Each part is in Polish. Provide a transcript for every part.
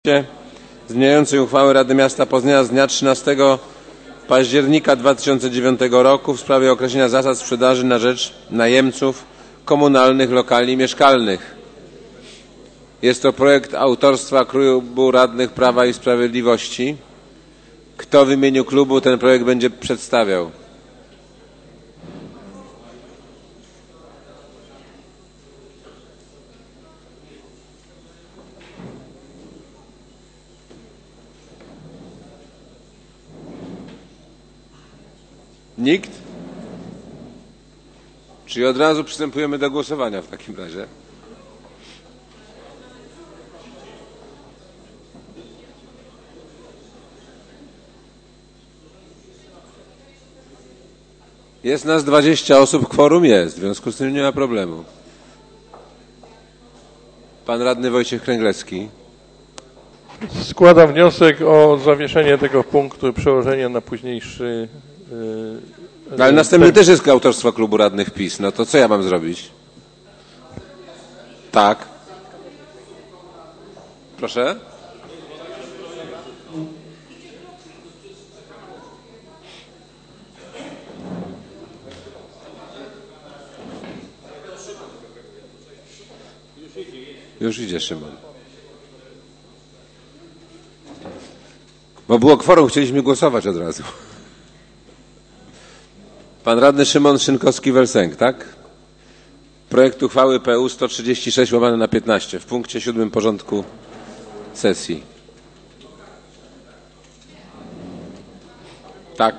zmieniającej uchwałę Rady Miasta Poznania z dnia 13 października 2009 roku w sprawie określenia zasad sprzedaży na rzecz najemców komunalnych lokali mieszkalnych. Jest to projekt autorstwa Klubu Radnych Prawa i Sprawiedliwości. Kto w imieniu klubu ten projekt będzie przedstawiał? Nikt? Czyli od razu przystępujemy do głosowania w takim razie. Jest nas 20 osób, kworum jest, w związku z tym nie ma problemu. Pan radny Wojciech Kręglecki. Składam wniosek o zawieszenie tego punktu i przełożenie na późniejszy... Ale następny też jest autorstwa Klubu Radnych PiS. No to co ja mam zrobić? Tak. Proszę? Już idzie Szymon. Bo było kworum, chcieliśmy głosować od razu. Pan radny Szymon Szynkowski-Welsenk, tak? Projekt uchwały PU 136/15 w punkcie 7 porządku sesji. Tak.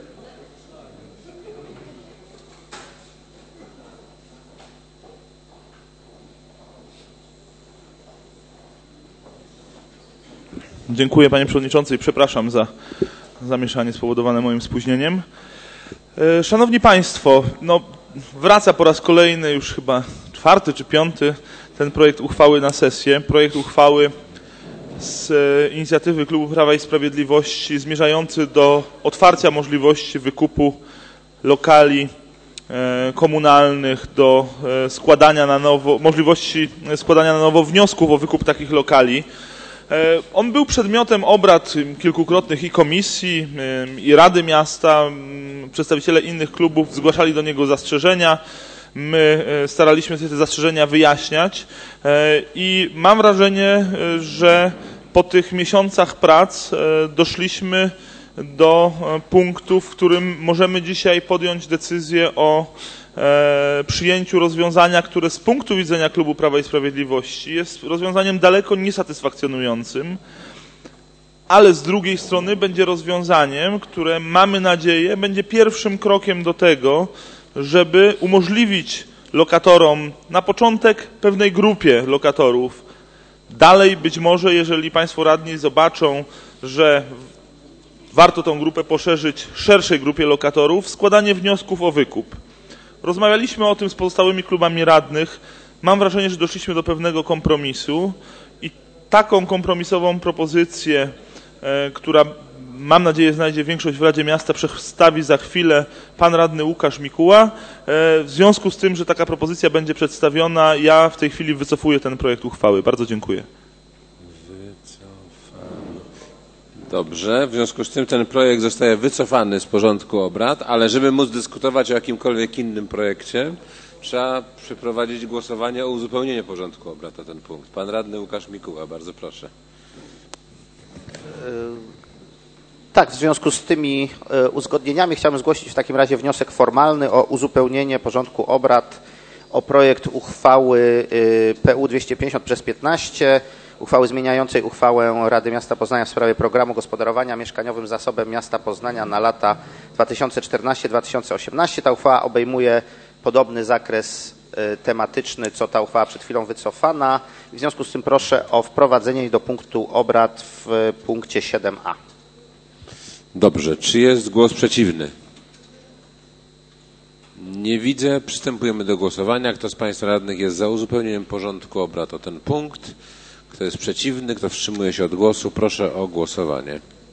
Dziękuję panie przewodniczący i przepraszam za zamieszanie spowodowane moim spóźnieniem. Szanowni państwo, wraca po raz kolejny, już chyba 4. czy 5. ten projekt uchwały na sesję. Projekt uchwały z inicjatywy Klubu Prawa i Sprawiedliwości zmierzający do otwarcia możliwości wykupu lokali komunalnych, do możliwości składania na nowo wniosków o wykup takich lokali. On był przedmiotem obrad kilkukrotnych i komisji, i Rady Miasta. Przedstawiciele innych klubów zgłaszali do niego zastrzeżenia. My staraliśmy się te zastrzeżenia wyjaśniać i mam wrażenie, że po tych miesiącach prac doszliśmy do punktu, w którym możemy dzisiaj podjąć decyzję o przyjęciu rozwiązania, które z punktu widzenia Klubu Prawa i Sprawiedliwości jest rozwiązaniem daleko niesatysfakcjonującym, ale z drugiej strony będzie rozwiązaniem, które mamy nadzieję będzie pierwszym krokiem do tego, żeby umożliwić lokatorom, na początek pewnej grupie lokatorów, dalej być może, jeżeli państwo radni zobaczą, że warto tą grupę poszerzyć szerszej grupie lokatorów, składanie wniosków o wykup. Rozmawialiśmy o tym z pozostałymi klubami radnych. Mam wrażenie, że doszliśmy do pewnego kompromisu i taką kompromisową propozycję, która mam nadzieję znajdzie większość w Radzie Miasta, przedstawi za chwilę pan radny Łukasz Mikuła. W związku z tym, że taka propozycja będzie przedstawiona, ja w tej chwili wycofuję ten projekt uchwały. Bardzo dziękuję. Dobrze, w związku z tym ten projekt zostaje wycofany z porządku obrad, ale żeby móc dyskutować o jakimkolwiek innym projekcie, trzeba przeprowadzić głosowanie o uzupełnienie porządku obrad o ten punkt. Pan radny Łukasz Mikuła, bardzo proszę. Tak, w związku z tymi uzgodnieniami chciałbym zgłosić w takim razie wniosek formalny o uzupełnienie porządku obrad o projekt uchwały PU 250/15, uchwały zmieniającej uchwałę Rady Miasta Poznania w sprawie programu gospodarowania mieszkaniowym zasobem miasta Poznania na lata 2014-2018. Ta uchwała obejmuje podobny zakres tematyczny, co ta uchwała przed chwilą wycofana. W związku z tym proszę o wprowadzenie jej do punktu obrad w punkcie 7a. Dobrze. Czy jest głos przeciwny? Nie widzę. Przystępujemy do głosowania. Kto z państwa radnych jest za uzupełnieniem porządku obrad o ten punkt? Kto jest przeciwny? Kto wstrzymuje się od głosu? Proszę o głosowanie.